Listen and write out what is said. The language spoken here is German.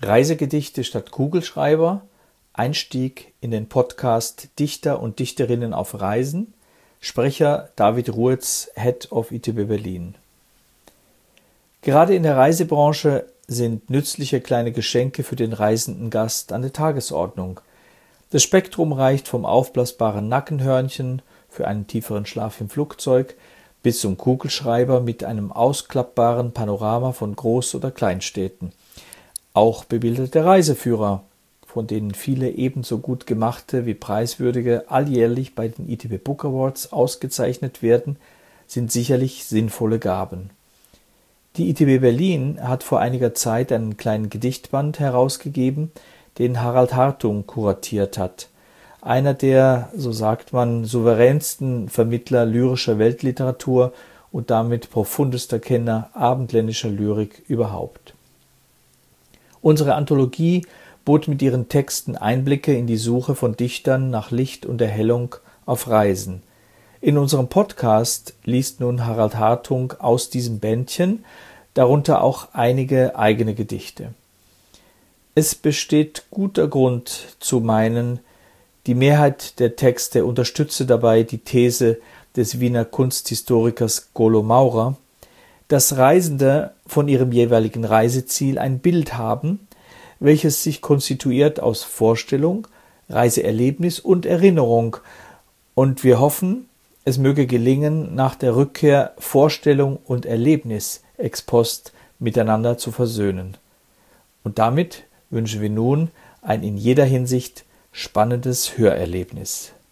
Reisegedichte statt Kugelschreiber, Einstieg in den Podcast Dichter und Dichterinnen auf Reisen, Sprecher David Ruetz, Head of ITB Berlin. Gerade in der Reisebranche sind nützliche kleine Geschenke für den reisenden Gast an der Tagesordnung. Das Spektrum reicht vom aufblasbaren Nackenhörnchen für einen tieferen Schlaf im Flugzeug bis zum Kugelschreiber mit einem ausklappbaren Panorama von Groß- oder Kleinstädten. Auch bebilderte Reiseführer, von denen viele ebenso gut gemachte wie preiswürdige alljährlich bei den ITB Book Awards ausgezeichnet werden, sind sicherlich sinnvolle Gaben. Die ITB Berlin hat vor einiger Zeit einen kleinen Gedichtband herausgegeben, den Harald Hartung kuratiert hat. Einer der, so sagt man, souveränsten Vermittler lyrischer Weltliteratur und damit profundester Kenner abendländischer Lyrik überhaupt. Unsere Anthologie bot mit ihren Texten Einblicke in die Suche von Dichtern nach Licht und Erhellung auf Reisen. In unserem Podcast liest nun Harald Hartung aus diesem Bändchen, darunter auch einige eigene Gedichte. Es besteht guter Grund zu meinen, die Mehrheit der Texte unterstütze dabei die These des Wiener Kunsthistorikers Golo Maurer, dass Reisende von ihrem jeweiligen Reiseziel ein Bild haben, welches sich konstituiert aus Vorstellung, Reiseerlebnis und Erinnerung, und wir hoffen, es möge gelingen, nach der Rückkehr Vorstellung und Erlebnis ex post miteinander zu versöhnen. Und damit wünschen wir nun ein in jeder Hinsicht spannendes Hörerlebnis.